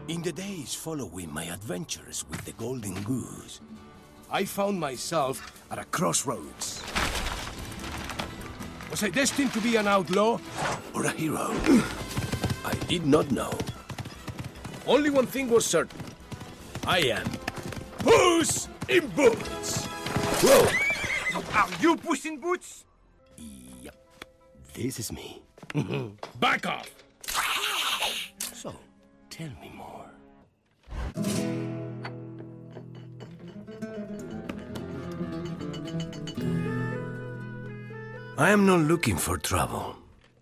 In the days following my adventures with the Golden Goose, I found myself at a crossroads. Was I destined to be an outlaw or a hero? I did not know. Only one thing was certain. I am Puss in Boots! Whoa! Are you Puss in Boots? Yep. This is me. Back off! So, tell me more. I am not looking for trouble.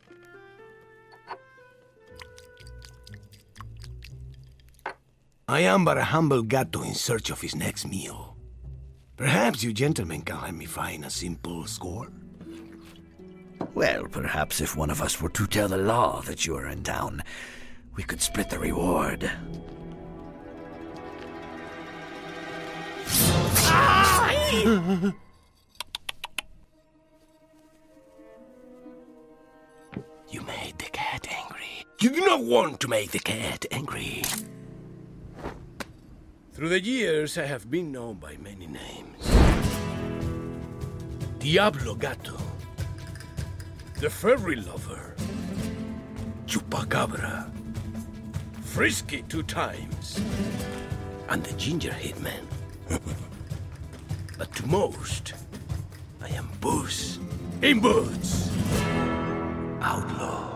I am but a humble gato in search of his next meal. Perhaps you gentlemen can help me find a simple score? Well, perhaps if one of us were to tell the law that you are in town, we could split the reward. You made the cat angry. You do not want to make the cat angry. Through the years, I have been known by many names. Diablo Gato, the Furry Lover, Chupacabra, Frisky 2 times, and the Ginger Hitman. But to most, I am Puss in Boots, outlaw.